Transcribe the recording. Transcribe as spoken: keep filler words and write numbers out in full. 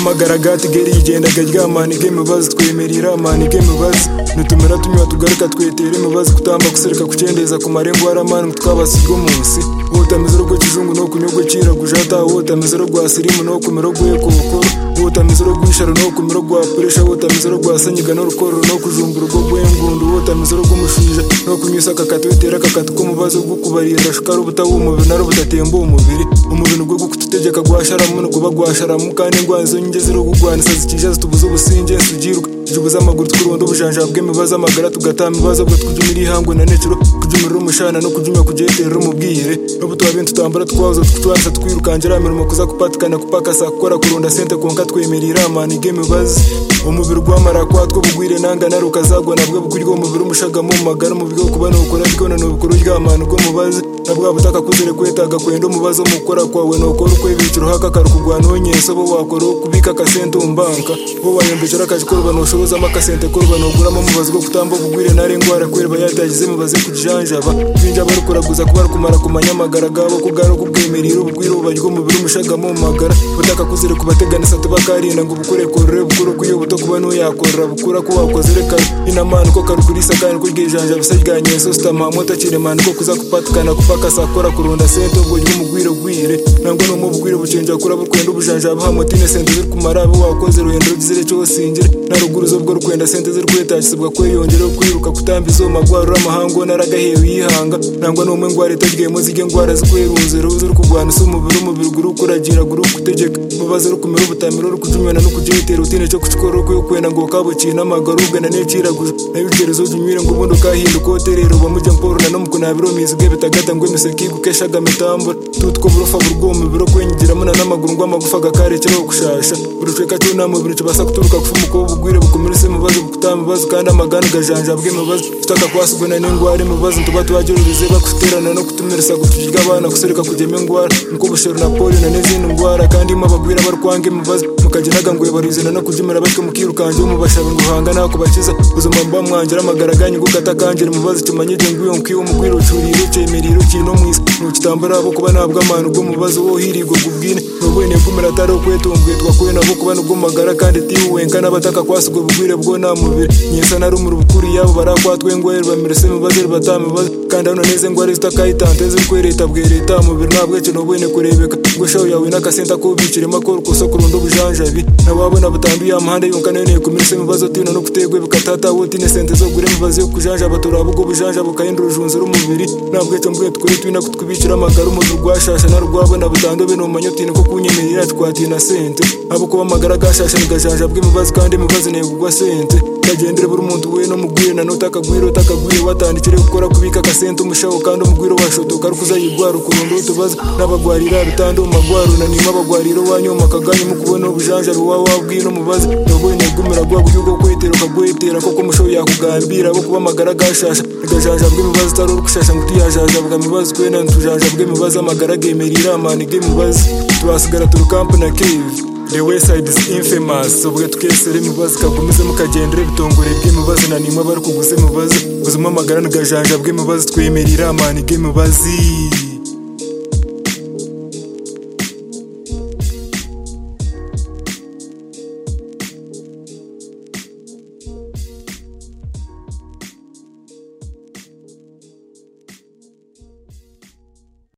amagaraga tigeri igenda garyama ni game bazi twemerera mani game bazi nutumera tunywa tugaruka twetere mubazi kutamba kusereka kucendeza ku marembo aramani twabasigo munsi utameze rwo kizungu no kunyogwe kira gujata utameze rwo sirimu no kumero gwe kokoro utameze rwo isharo no kumero gwa pressure utameze rwo sanyiga no rukoro no kujumbura rwo gwengundu utameze rwo mushije no kunyusa kakatwetera kakatu ko mubazo gwo kubarira shukaro butawu umubiri naro butatemba umubiri umubiri gwo gukutegeka gwashara muno kuba gwashara mukane ngwanzo nyingeze ro kugwanisa zikija zitubuza ubusinge sugiruka jubuza amaguru twurundo bujanja bw'imibaza amagara tugatama ibibazo bwo twujumira ihangwe na necuro kujumira umushana no kujumya kujetera umubwire no butwa bintu tutambara twazo twatsa twirukangira mirimo kuza kupatikana kupaka sa gukora kurunda sente konka twemerira mani game bazi umubiri gwamara kwatwo bugwire nanga narukazagwa nabwo bugwirwa umubiri umushaga mu magara mu bigo kubana ukora bikona no bikoro ry'amana gwo mubazi nabwo butaka kuzere kwetaga kwenda umubazo mukora kwawe no kora kwebiciro haka karukugwana onyeso bo wakora kubika kasente umbanka bo wayembejera kajikorwa no shoboza amakasente korwa no guramo mubazi go kutamba bugwire nare ngwara kwerba yatagize mubaze kujanjaba binja barukuraguza kuba kumara kumanya magara gabo kugaro kubwemeriro bugwire ubajyo umubiri umushaga mu magara butaka kuzere kubateganisa tubakarinda ngo bukure korre bukuro kuyo buto kuba no yakora bukura ko wakoze reka inamana ko karukurisa kandi kurgejanja bisajyanye so stama mota kiremana ko kuza kupatikana kupaka sakora kurunda sente ubwo y'umugwire gwire nango no mubugwire bucenja kura bukwenda ubujanja bahamotine sente ziri kumara abo wakoze ruhendo rugizere cyo singire naruguruzo bwo rukwenda sente ziri kwetachisibwa kweyongera kwiruka kutambizo magwaro amahango naragahewe yihanga nango no umwe ngware tagiyemo zige ngwara zikwerunze ruzo rukugwana so umubiri umubiri guru kuragira guru kutegeka mubaze rukumira ubutamiro rukujumena no kujetera utine cyo kuchikoro ko kwenda ngo kabo cina magaruga na necira guzo nabigerezo jumire ngo ubundo kahindu koterero bamujya mporo na no mukunabiro mizige bitagata ngo imiseki gukeshaga mitambo tutko burofa burgomu biro kwenyigira muna n'amaguru ngo amagufa gakare cyo kushasha uruceka cyo namubiri cyo basa kuturuka kufumuko bugwire bukomerese mubazo gutama bazo kandi amagana gajanja bwe mubazo tutaka kwasugana n'ingware mubazo tuba tubagirurize bakuterana no kutumirisa gutujiga abana kusereka kujema ingwara nko bushoro na poli na nezindi ngwara kandi mabagwira barkwange mubazo mukaginaga ngo yabarizana no kujimira batwe mukirukanje mu bashaba ngo hanga nako bakiza uzuma mba mwangira amagaraganyi ngo gatakangira mubazo tumanyije ngwiyo nkiyo mugwiro ucurire cemeriro kino mwisi nukitambara abo kuba nabwo amana ngo mubazo wo hirigo gubwine nobwene gumira taro kwetumbwe twakuye nabo kuba no gumagara kandi tiwenka nabataka kwasugwe bugwire bwo na mubiri nyesa na rumuru bukuri yabo barakwatwe ngo yerba mirese mubazo batame bazo kandi ano neze ngo ari zitakayitante zikwereta bwereta mubiri nabwo cyo nobwene kurebeka ngo shawo yawe nakasenta ko bicire makoro ko sokurundo bujanjabi nababona butandu ya mahande yonka nene kumirese mubazo tino no kutegwe bikatata wotine sente zo gure mubazo kujanja baturabo go bujanja bukayindura ujunzura umubiri nabwo cyo mbwe tukuri twina kutwibicira amagara mu rwashasha na rwabona butandu beno manyotine ko kunyemerera twatina sente abo kuba amagara gashasha nigajanja bwe mubazo kandi mubazo ne kugwa sente kagendere buri muntu we no mugwire na notaka gwiro takagwire watandikire gukora kubika kasente umushaho kandi umugwiro washotoka rukuza yigwara ukurundo tubaza nabagwarira bitando magwaro na nima bagwariro wanyu makaganye mu kubona ubujanja ruwa wabwino mubazo nabo negumira gwa guyugo kwetero kagwetera koko mushaho yakugambira abo kuba amagara gashasha nigajanja bwe mubazo taro rukushasha nguti yajaja bwa mubazo kwena ntujanja bwe mubazo amagara gemerira mani ge mubazo twasigara turu camp na cave. The west side is infamous ubwo tukesere mubazo kagumize mukagendere bitongore bwe mubazo na nimwe bari kuguze mubazo uzuma amagara nigajanja bwe mubazo twemerira mani ge mubazi.